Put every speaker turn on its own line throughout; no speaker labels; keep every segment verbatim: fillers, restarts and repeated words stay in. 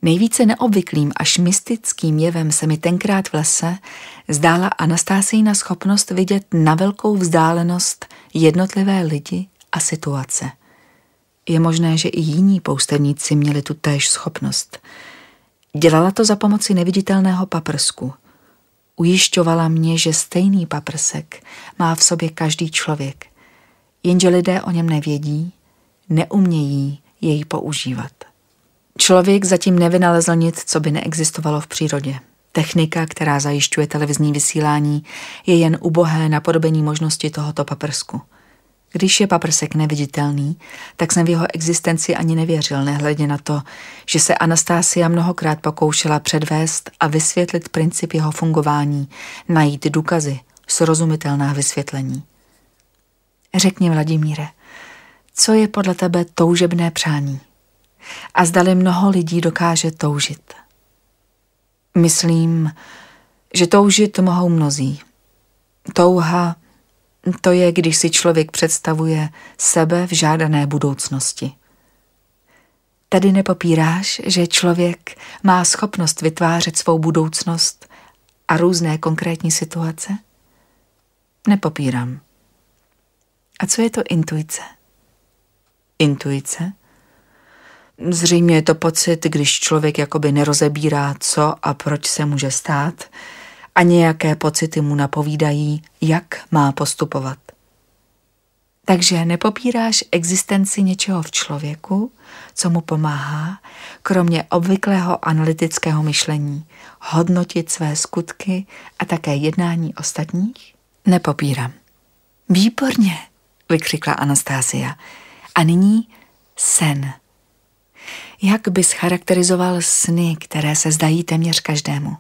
Nejvíce neobvyklým až mystickým jevem se mi tenkrát v lese zdála Anastásijina schopnost vidět na velkou vzdálenost jednotlivé lidi a situace. Je možné, že i jiní poustevníci měli tu též schopnost. Dělala to za pomoci neviditelného paprsku. Ujišťovala mě, že stejný paprsek má v sobě každý člověk, jenže lidé o něm nevědí, neumějí jej používat. Člověk zatím nevynalezl nic, co by neexistovalo v přírodě. Technika, která zajišťuje televizní vysílání, je jen ubohé napodobení možnosti tohoto paprsku. Když je paprsek neviditelný, tak jsem v jeho existenci ani nevěřil, nehledě na to, že se Anastasia mnohokrát pokoušela předvést a vysvětlit princip jeho fungování, najít důkazy, srozumitelná vysvětlení. Řekni, Vladimíre, co je podle tebe toužebné přání? A zdali mnoho lidí dokáže toužit? Myslím, že toužit mohou mnozí. Touha, to je, když si člověk představuje sebe v žádané budoucnosti. Tady nepopíráš, že člověk má schopnost vytvářet svou budoucnost a různé konkrétní situace? Nepopírám. A co je to intuice? Intuice? Zřejmě je to pocit, když člověk jakoby nerozebírá, co a proč se může stát, a nějaké pocity mu napovídají, jak má postupovat. Takže nepopíráš existenci něčeho v člověku, co mu pomáhá, kromě obvyklého analytického myšlení, hodnotit své skutky a také jednání ostatních? Nepopírám. Výborně, vykřikla Anastasia. A nyní sen. Jak bys charakterizoval sny, které se zdají téměř každému?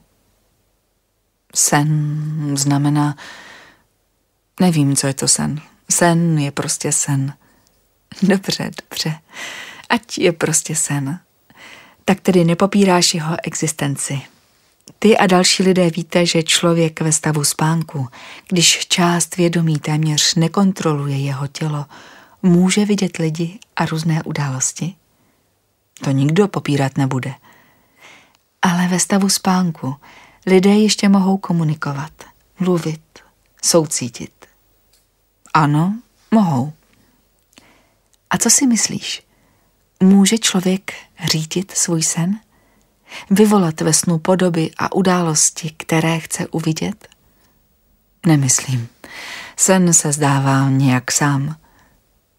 Sen znamená... Nevím, co je to sen. Sen je prostě sen. Dobře, dobře. Ať je prostě sen. Tak tedy nepopíráš jeho existenci. Ty a další lidé víte, že člověk ve stavu spánku, když část vědomí téměř nekontroluje jeho tělo, může vidět lidi a různé události? To nikdo popírat nebude. Ale ve stavu spánku lidé ještě mohou komunikovat, mluvit, soucítit. Ano, mohou. A co si myslíš? Může člověk řídit svůj sen? Vyvolat ve snu podoby a události, které chce uvidět? Nemyslím. Sen se zdává nějak sám.